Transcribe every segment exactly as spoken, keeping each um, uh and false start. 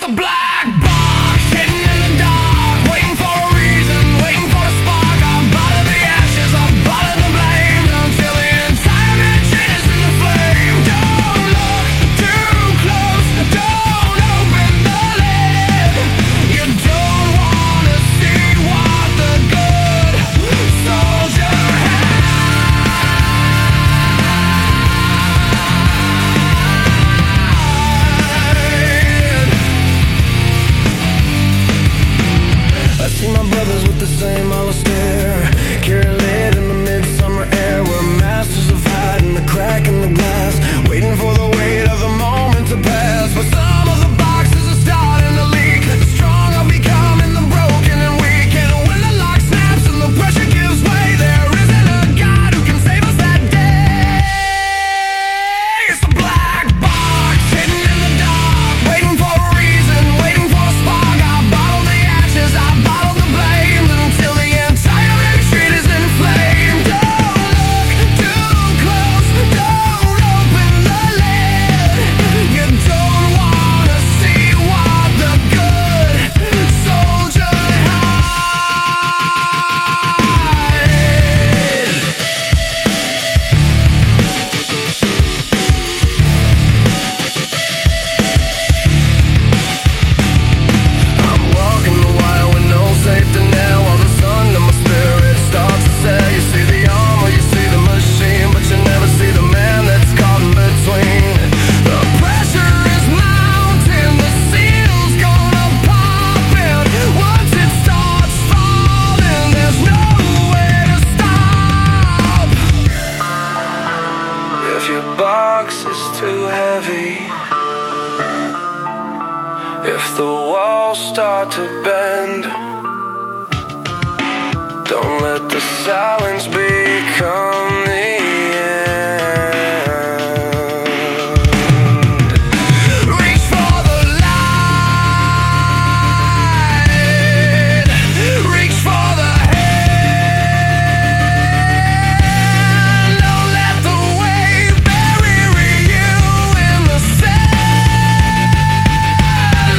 the black box hidden in the dark, waiting for a reason, waiting for a spark. I'm out of the ashes, I'm out of the blame, until the entire mansion is in the flame. Don't look too close, don't open the lid. You don't wanna see what the good soldier I see my brothers with the same hollow stare, carry lead in the midsummer air. We're masters of hiding the crack in the glass, waiting for the weight of the moment to pass. But some of the boxes are starting to leak. The strong are becoming the broken and weak. And when the lock snaps and the pressure gives way, there isn't a God who can save us that day. It's the black box hidden in the dark, waiting for a reason, waiting for a spark. I bottle the ashes, I bottle the blame, until the entire retreat is in flame. Don't look too close, don't open the lid. You don't wanna see what the good soldier hides. I'm walking the wire with no safety net, while the sun in my spirit starts to set. You see the armor, you see the machine, but you never see the man that's caught in between. The pressure is mounting, the seal's gonna pop, and once it starts falling, there's nowhere to stop. If your box is too heavy, if the walls start to bend, don't let the silence become the end. Reach for the light, reach for the hand. Don't let the weight bury you in the sand.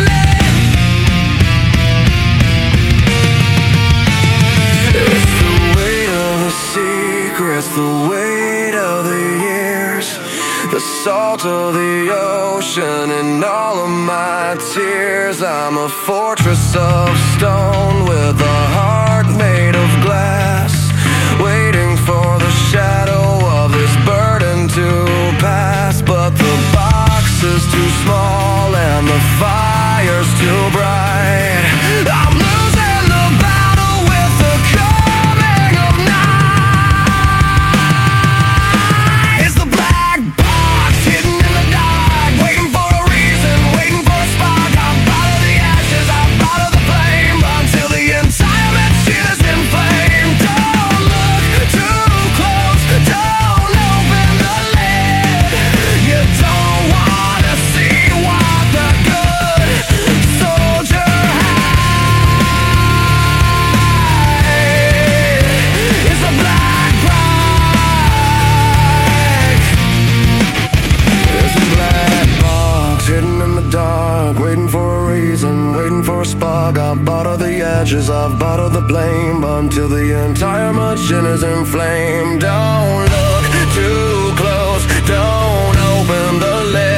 It's the weight of the secrets, the weight of the years, the salt of the ocean and all of my tears. I'm a fortress of stone with a heart made of glass, waiting for the shadow of this burden to pass. But the box is too small and the fire's too bright. I'm losing the battle with the coming of night. It's the black box hidden in the dark, waiting for a reason, waiting for a spark. I'm out of the ashes, I'm out of the flame, until the entire machine is in flame. Don't look too close, don't open the lid. You don't wanna see what the good soldier hides. It's a black box. It's a black box hidden in the dark, waiting for a reason, waiting for a spark. I've bottled the ashes, I've bottled the blame, until the entire machine is in flame. Don't look too close, don't open the lid.